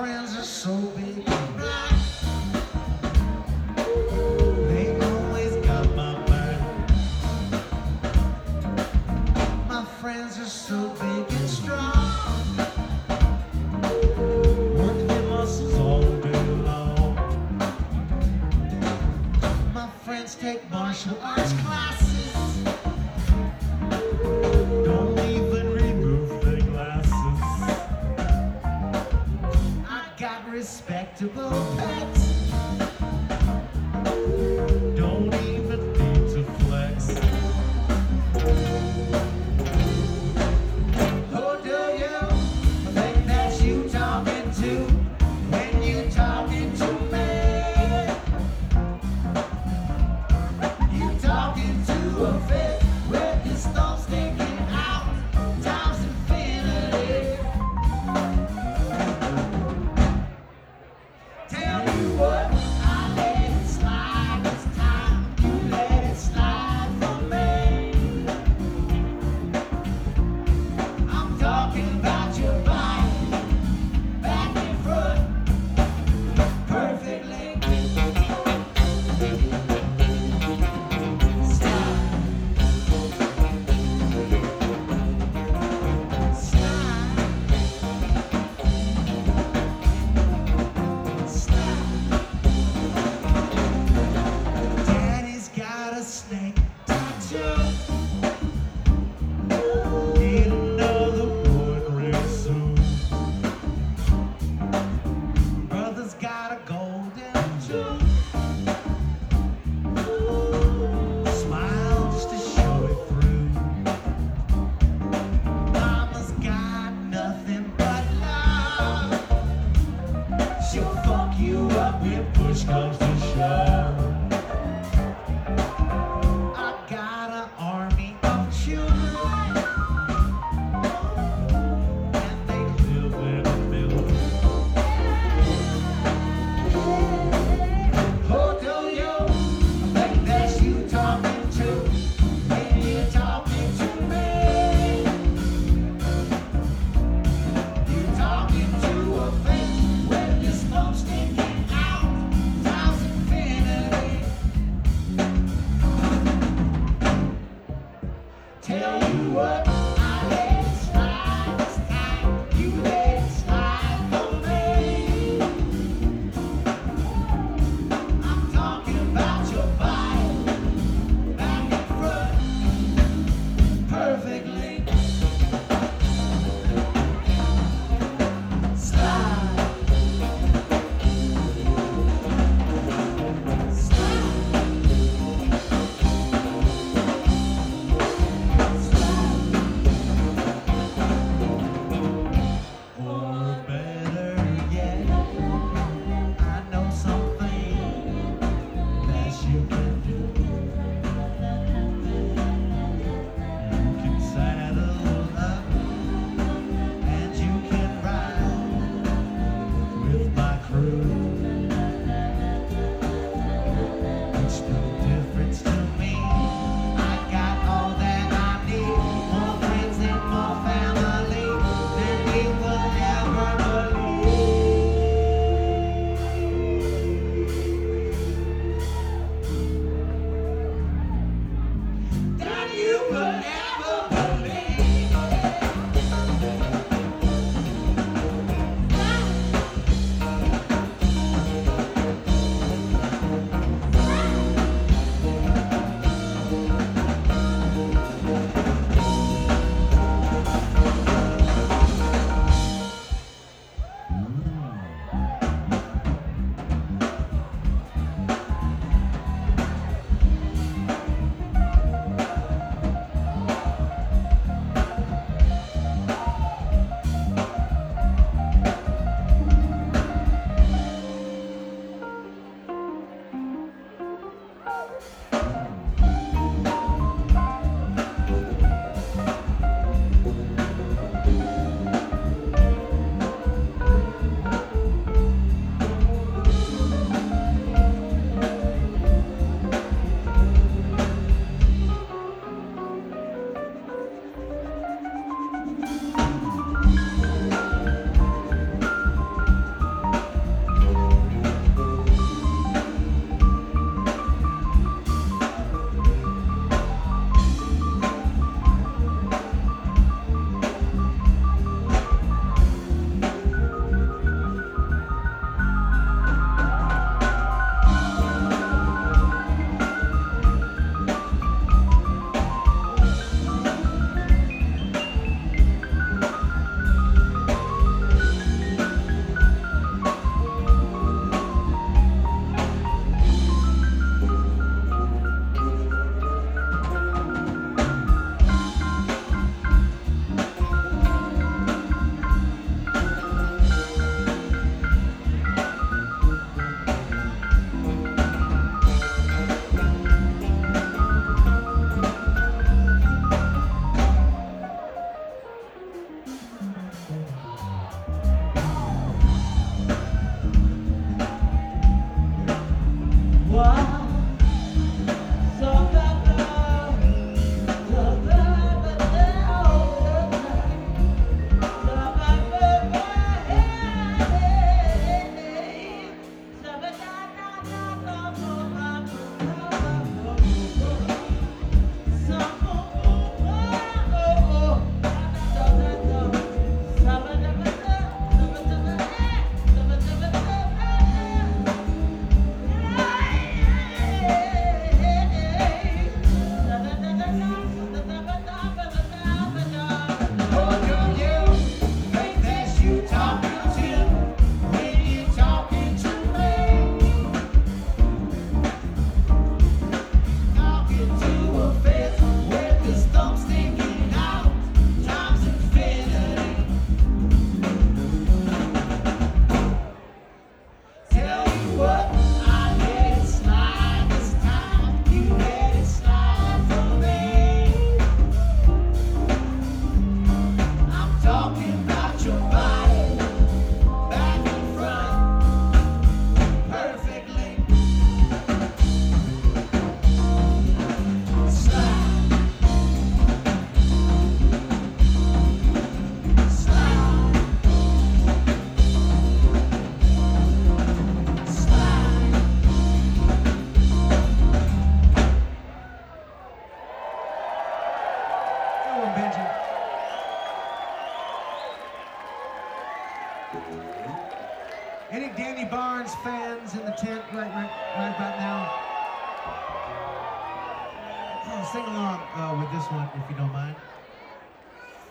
friends are so big and black. They always got my back. My friends are so big and strong. Work their muscles all day long. My friends take martial arts classes. Don't even remove their glasses. I got respectable pets. Don't even need to flex. Who do you think that you talking to when you talking to me? You talking to a fifth with his thumb sticking out. Time's infinity. Tell you what, I let it slide this time. You let it slide for me. I'm talking about your body, back and front, perfectly. Daddy's got a snake tattoo. Need another one real soon. Brother's got a golden tooth. Smile just to show it through. Mama's got nothing but love. She'll fuck you up when push comes to shove. I got an army of children, and they live in a building. Who do you think that you talking to when you talking to me? You talking to a face with his thumb sticking out. Time's infinity. Tell you what, I let it slide this time. You let it slide for me. I'm talking about your body, back and front, perfectly. Slide. Slide. Any Danny Barnes fans in the tent right about now? Oh, sing along with this one if you don't mind.